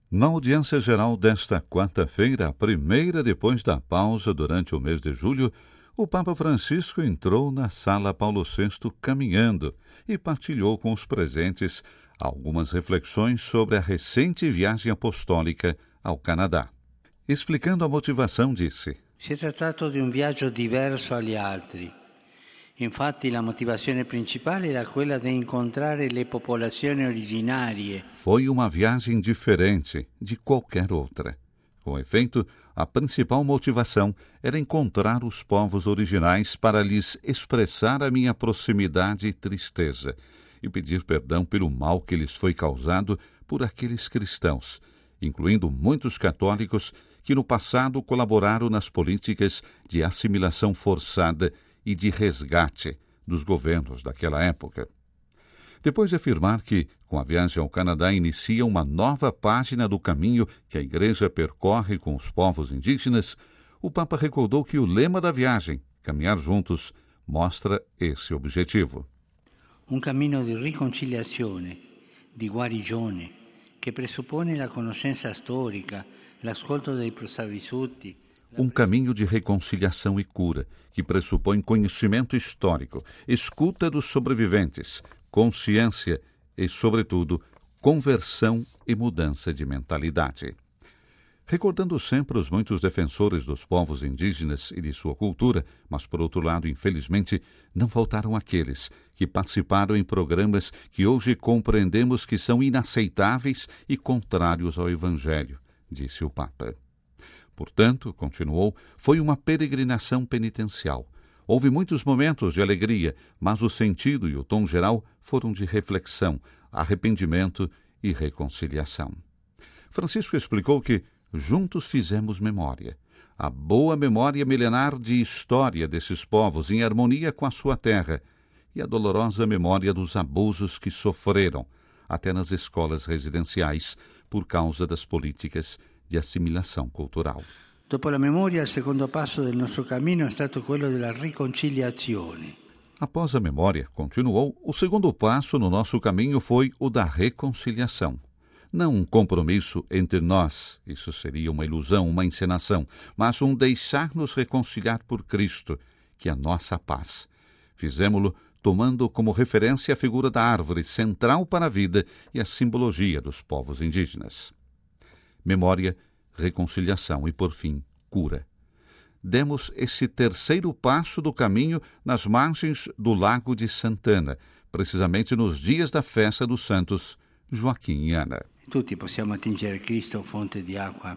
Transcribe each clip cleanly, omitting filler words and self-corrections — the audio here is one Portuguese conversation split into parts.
Na audiência geral desta quarta-feira, a primeira depois da pausa durante o mês de julho, o Papa Francisco entrou na Sala Paulo VI caminhando e partilhou com os presentes algumas reflexões sobre a recente viagem apostólica ao Canadá. Explicando a motivação, disse: Si è trattato di un viaggio diverso agli altri. Infatti la motivazione principale era quella di incontrare le popolazioni originarie. Foi uma viagem diferente de qualquer outra. Com efeito, a principal motivação era encontrar os povos originais para lhes expressar a minha proximidade e tristeza e pedir perdão pelo mal que lhes foi causado por aqueles cristãos, incluindo muitos católicos que no passado colaboraram nas políticas de assimilação forçada e de resgate dos governos daquela época. Depois de afirmar que, com a viagem ao Canadá, inicia uma nova página do caminho que a Igreja percorre com os povos indígenas, o Papa recordou que o lema da viagem, Caminhar Juntos, mostra esse objetivo. Un cammino di riconciliazione, di guarigione, che presuppone la conoscenza storica, l'ascolto dei sopravvissuti. Um caminho de reconciliação e cura, que pressupõe conhecimento histórico, escuta dos sobreviventes, consciência e, sobretudo, conversão e mudança de mentalidade. Recordando sempre os muitos defensores dos povos indígenas e de sua cultura, mas, por outro lado, infelizmente, não faltaram aqueles que participaram em programas que hoje compreendemos que são inaceitáveis e contrários ao Evangelho, disse o Papa. Portanto, continuou, foi uma peregrinação penitencial. Houve muitos momentos de alegria, mas o sentido e o tom geral foram de reflexão, arrependimento e reconciliação. Francisco explicou que juntos fizemos memória. A boa memória milenar de história desses povos em harmonia com a sua terra e a dolorosa memória dos abusos que sofreram, até nas escolas residenciais, por causa das políticas de assimilação cultural. Dopo la memoria, il secondo passo del nostro cammino è stato quello della riconciliazione. Após a memória, continuou, o segundo passo no nosso caminho foi o da reconciliação. Não um compromisso entre nós, isso seria uma ilusão, uma encenação, mas um deixar-nos reconciliar por Cristo, que é a nossa paz. Fizemo-lo tomando como referência a figura da árvore central para a vida e a simbologia dos povos indígenas. Memória, reconciliação e, por fim, cura. Demos esse terceiro passo do caminho nas margens do Lago de Santana, precisamente nos dias da festa dos santos Joaquim e Ana. Tutti possiamo attingere Cristo fonte di acqua.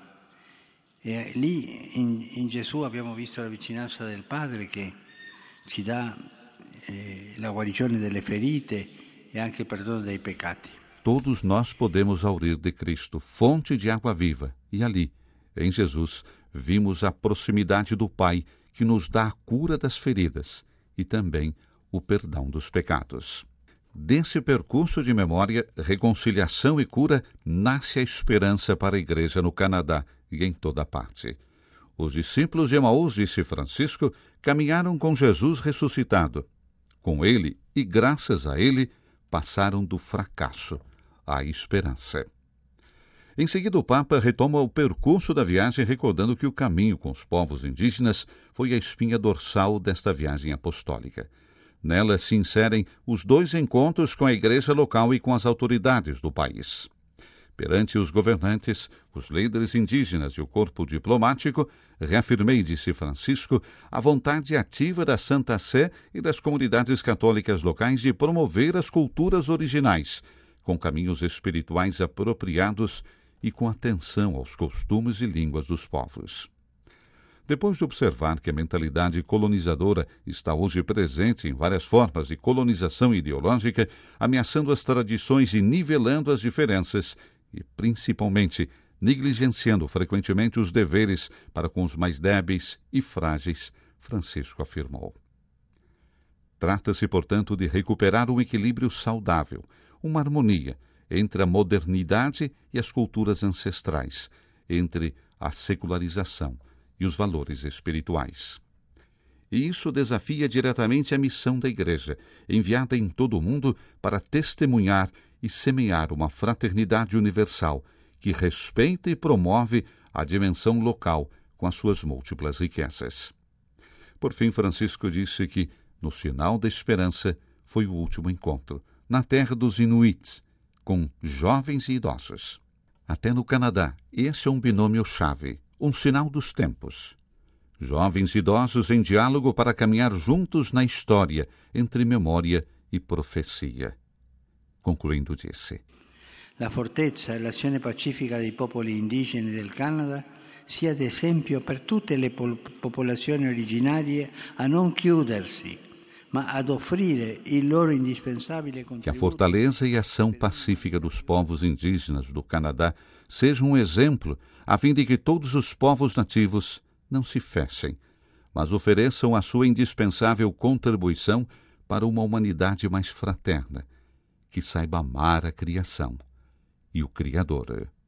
E lì in Gesù abbiamo visto la vicinanza del Padre che ci dà la guarigione delle ferite e anche il perdono dei peccati. Todos nós podemos aurir de Cristo, fonte de água viva, e ali, em Jesus, vimos a proximidade do Pai, que nos dá a cura das feridas e também o perdão dos pecados. Desse percurso de memória, reconciliação e cura, nasce a esperança para a Igreja no Canadá e em toda parte. Os discípulos de Emaús, disse Francisco, caminharam com Jesus ressuscitado. Com ele e graças a ele, passaram do fracasso à esperança. Em seguida, o Papa retoma o percurso da viagem, recordando que o caminho com os povos indígenas foi a espinha dorsal desta viagem apostólica. Nela se inserem os 2 encontros com a igreja local e com as autoridades do país. Perante os governantes, os líderes indígenas e o corpo diplomático, reafirmei, disse Francisco, a vontade ativa da Santa Sé e das comunidades católicas locais de promover as culturas originais, com caminhos espirituais apropriados e com atenção aos costumes e línguas dos povos. Depois de observar que a mentalidade colonizadora está hoje presente em várias formas de colonização ideológica, ameaçando as tradições e nivelando as diferenças, e principalmente negligenciando frequentemente os deveres para com os mais débeis e frágeis, Francisco afirmou. Trata-se, portanto, de recuperar um equilíbrio saudável, uma harmonia entre a modernidade e as culturas ancestrais, entre a secularização e os valores espirituais. E isso desafia diretamente a missão da Igreja, enviada em todo o mundo para testemunhar e semear uma fraternidade universal que respeita e promove a dimensão local com as suas múltiplas riquezas. Por fim, Francisco disse que, no sinal da esperança, foi o último encontro, na terra dos Inuits, com jovens e idosos. Até no Canadá, esse é um binômio-chave, um sinal dos tempos. Jovens e idosos em diálogo para caminhar juntos na história, entre memória e profecia. Concluindo, disse: La fortezza e l'azione pacifica dei popoli indigeni del Canada sia ad esempio per tutte le popolazioni originarie a non chiudersi, ma ad offrire il loro indispensabile contributo. Que a fortaleza e ação pacífica dos povos indígenas do Canadá seja um exemplo, a fim de que todos os povos nativos não se fechem, mas ofereçam a sua indispensável contribuição para uma humanidade mais fraterna, que saiba amar a criação e o Criador.